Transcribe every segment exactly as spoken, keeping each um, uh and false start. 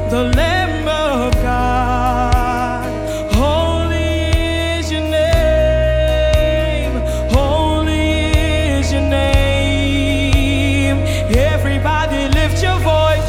the Lamb of God. Holy is your name, holy is your name. Everybody lift your voice.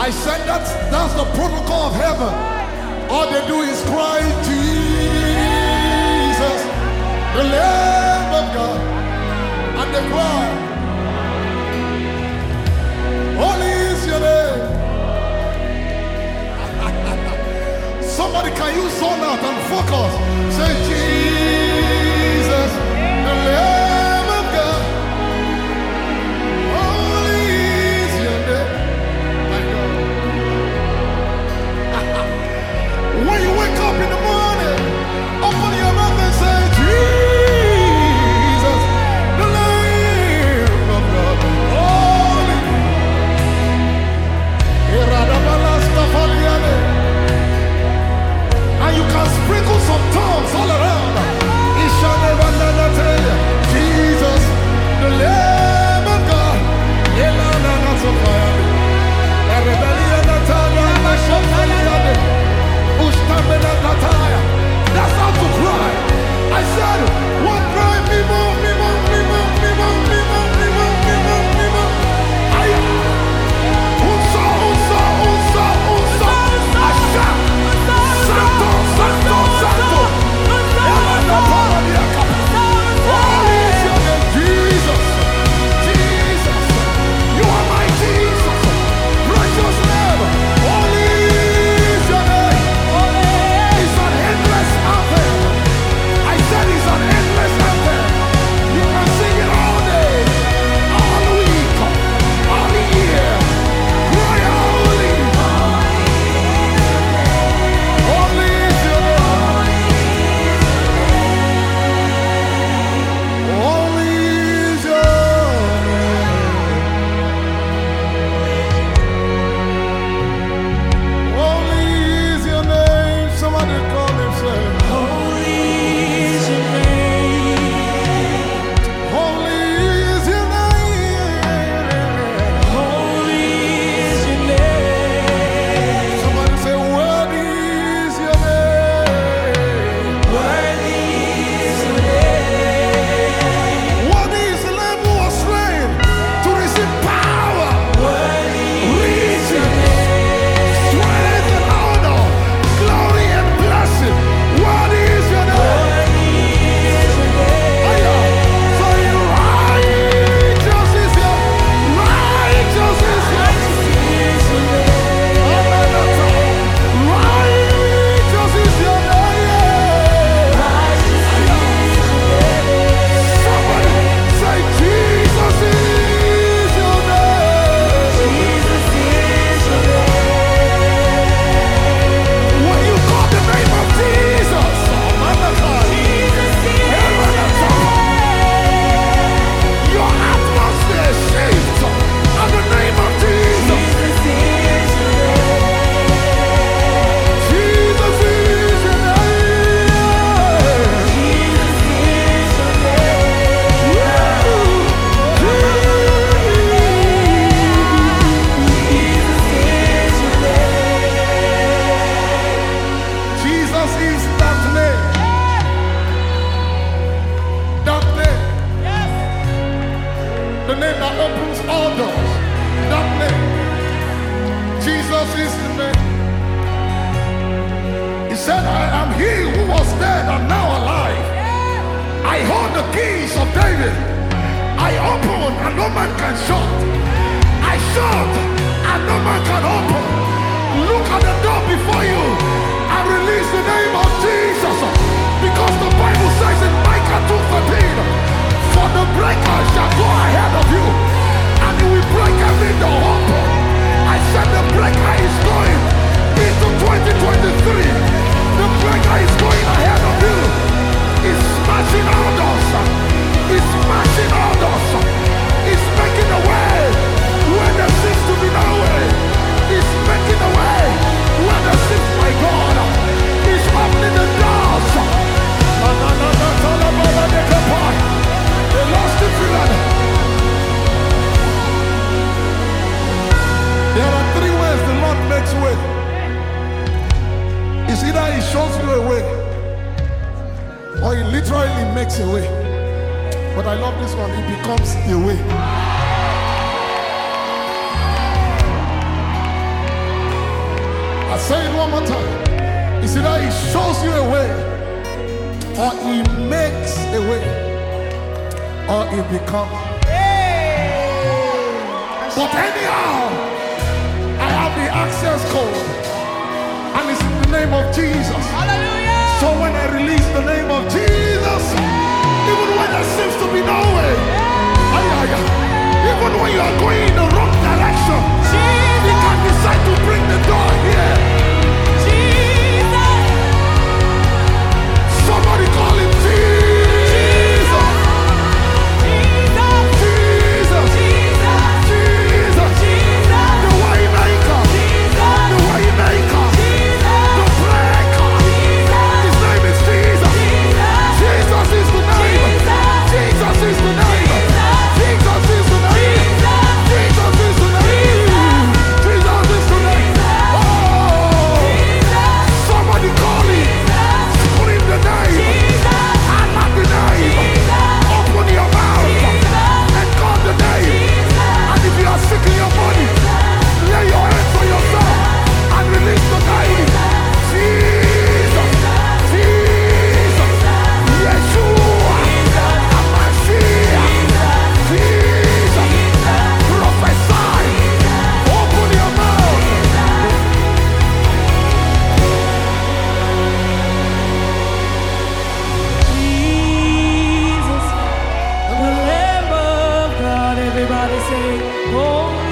I said that's, that's the protocol of heaven. All they do is cry, Jesus, the Lamb of God. And they cry, holy is your name. Somebody, can you zone out and focus? Say, Jesus, the Lamb of God. Holy is your name. My God. When you wake up in the morning, open your mouth and say, Jesus, the Lamb of God. Holy. And you can sprinkle some tongues all around. Jesus, the Lamb of God. That's how to cry. I said, one cry, Mimo, Mimo, Mimo, Mimo, Mimo, Mimo, Mimo, Mimo. Unsa, unsa, unsa, unsa. Asha. Santo, Santo, Santo. Holy is your name, Jesus. Jesus. You are my Jesus. Precious Lamb. Holy is your name. It's an endless anthem. I said it's an endless anthem. You can sing it all day, all week, all year. Cry holy. Holy is your name. Holy is your name. Holy is your name. Somebody call him, say, Holy is your name. holy is your name. Holy is your name. Somebody say, worthy is your name. Worthy is your name. Worthy is the Lamb who was slain to receive power, Worthy is riches, your name. strength and honor, glory and blessing. Worthy is your name. Worthy is your name. Aya. Say, righteous is your, righteous is your, Righteous is your name. Ananata. Righteous is your name. Righteous is your name. Somebody say, Jesus is your name. Jesus is your name. When you call the name of Jesus, Amanakai, Jesus is your Emanata, your atmosphere shifts at the name of Jesus. Jesus is your name. Jesus is your name. Jesus is your name. Jesus is that name. That name. The name that opens all doors. That name. Jesus is the name. He said, I am he who was dead and now alive. I hold the keys of David. I open and no man can shut. I shut and no man can open. Look at the door before you and release the name of Jesus. Because the Bible says in Micah two thirteen, for the breaker shall go ahead of you and he will break every door open. I said the breaker is going into twenty twenty-three. The breaker is going ahead of you. He's smashing all doors. He's smashing all doors. He's making a way where there seems to be no way. He's making a way where there seems, my God, he's opening the doors. They lost the field. There are three ways the Lord makes way. It's either he shows you a way or he literally makes a way. But I love this one, he becomes the way. I say it one more time. It's either he shows you a way, or he makes a way, or it becomes. But anyhow, I have the access code, and it's in the name of Jesus. Hallelujah. So when I release the name of Jesus, even when there seems to be no way, ay, ay, ay, even when you are going in the wrong direction, he can decide to bring the door here. Jesus. Somebody call him Jesus. Jesus. Jesus. Jesus. Jesus. Jesus. The way maker. Jesus. The way maker. Jesus. The breaker. His name is Jesus. Jesus is the name. Jesus is the name. Jesus is the name. Jesus is the name. Jesus is the name. Oh, somebody call him. Scream the name. I love the name. Open your mouth and call the name. And if you are sick in your body, lay your hands on yourself and release the name. Jesus. Jesus. Yeshua. Hamashiach. Jesus. Prophesy. Open your mouth. Jesus, the Lamb of God. Everybody say, holy.